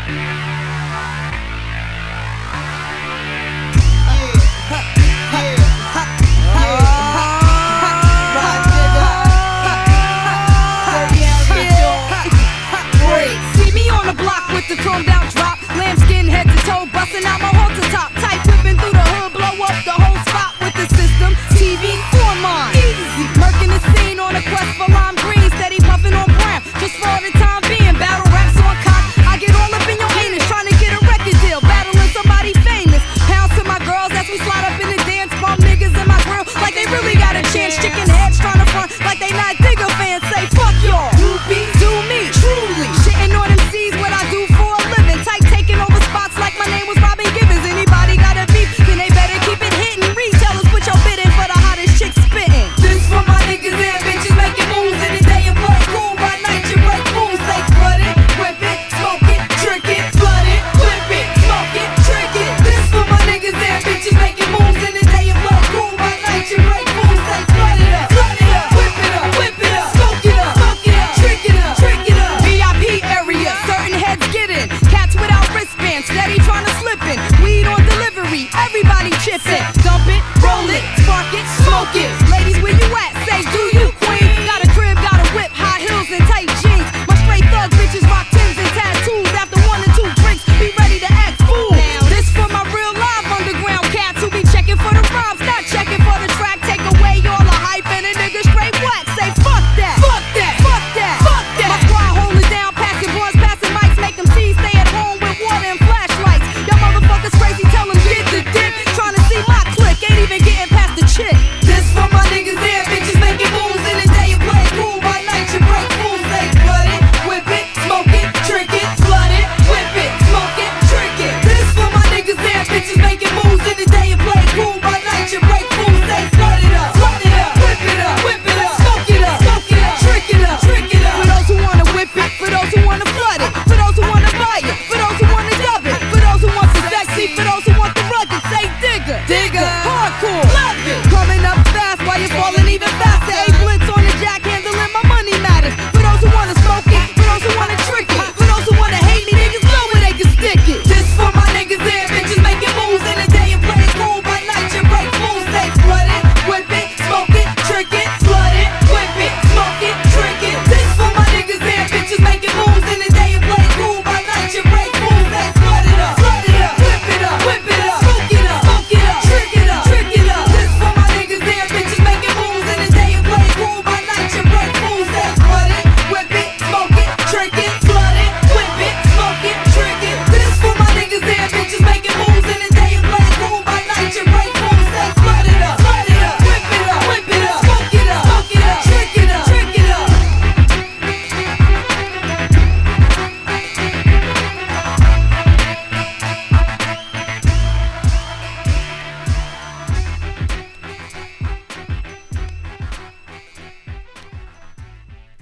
The chrome down drop, lambskin head to toe, busting out my halter top, tight whipping through the hood, blow up the whole spot with the system. TV for mine, easy. Murking the scene on a quest for lime green, steady puffing on brown, just for the time being. Battle raps on cock, I get all up in your anus, trying to get a record deal, battling somebody famous. Pounds to my girls as we slide up in the dance, bump niggas in my grill like they really got a chance. Chicken heads trying to front like they not Digger fans. Say fuck y'all, you be, do me, truly. Shitting on MCs what I do. Taking over spots like my name was Robin Givens. Anybody got a beef, then they better keep it hitting. Retailers put your bid in for the hottest chicks spitting. This for my niggas and bitches making moves in the day and play cool. By night you break fools. They flood it, whip it, smoke it, trick it, flood it, whip it, smoke it, trick it. This for my niggas and bitches making moves in the day and play cool. By night you break fools. They flood it up, whip it up, whip it up, smoke it up, trick it up, trick it up. VIP area, certain heads get in. Steady trying to slip in, weed on delivery, everybody chippin'. Dump it, roll it, spark it, smoke it. Ladies, where you at? Say, do you, queen? Got a crib, got a whip, high heels and tight jeans. My straight thug bitches rock Timbs and tattoos. After 1 or 2 drinks, be ready to act fool. This for my real live underground cats who be checking for the rhymes, not checking for the track. Take away all the hype and a nigga straight whack. Say, fuck that, fuck that, fuck that, fuck that. My squad hold it down, passing blunts, passing mics, make them see, stay at home with water and flashlights. Y'all motherfuckers crazy, tell them get the dip. Trying to see my click, ain't even getting past the chick. This for my niggas there, bitches making moves in the day you play cool. By night you break fools. They flood it, whip it, smoke it, trick it,